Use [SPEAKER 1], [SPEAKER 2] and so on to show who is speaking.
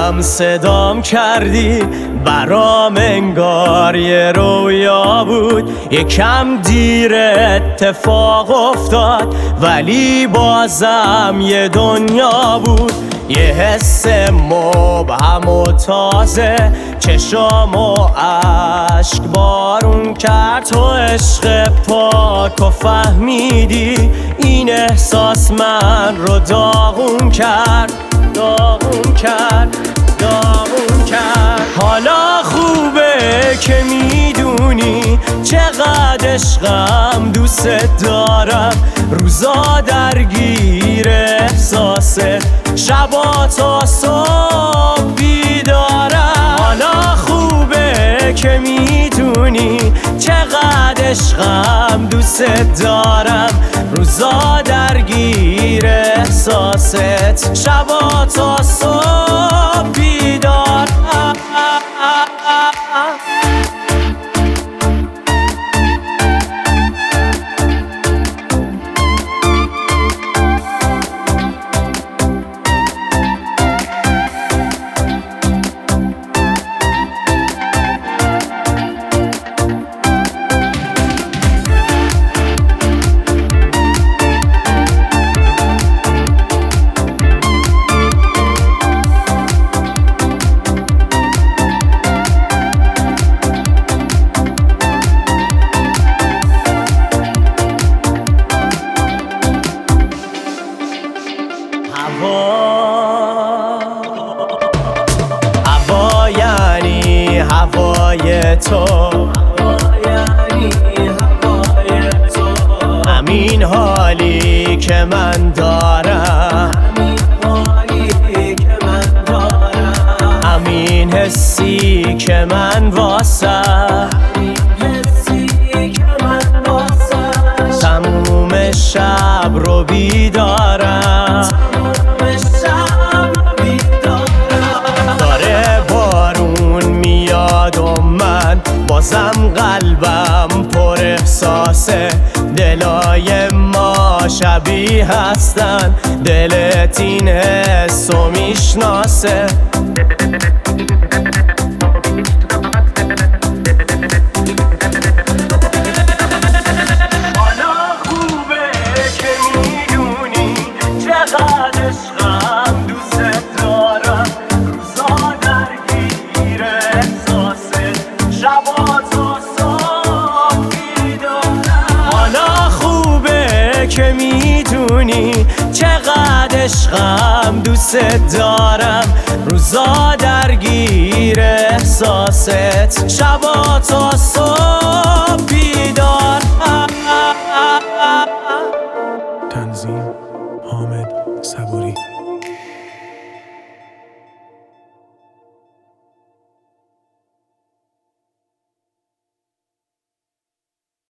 [SPEAKER 1] خوابم صدام کردی، برام انگار یه رویا بود. یکم دیر اتفاق افتاد ولی بازم یه دنیا بود. یه حس مبهم و تازه چشام و عشق بارون کرد. تو عشق پاک و فهمیدی این احساس من رو داغون کرد، داغون کرد، داغون کرد. حالا خوبه که میدونی چقدر عشقم دوست دارم. روزا درگیر احساست، شبا تا صبح بیدارم. حالا خوبه که میدونی چقدر عشقم دوست دارم. روزا درگیر احساست، شبا تا صبح بیدارم. هوا یعنی هوای تو، همین حالی که من دارم، همین حسی که من واسه تموم شب رو بیدارم. داره بارون میاد و من بازم قلبم پر احساسه. دلای ما شبیه هستن، دلت این حسو میشناسه. که میدونی چقدر عشقم دوست دارم. روزا درگیر احساست، شبا تا صبح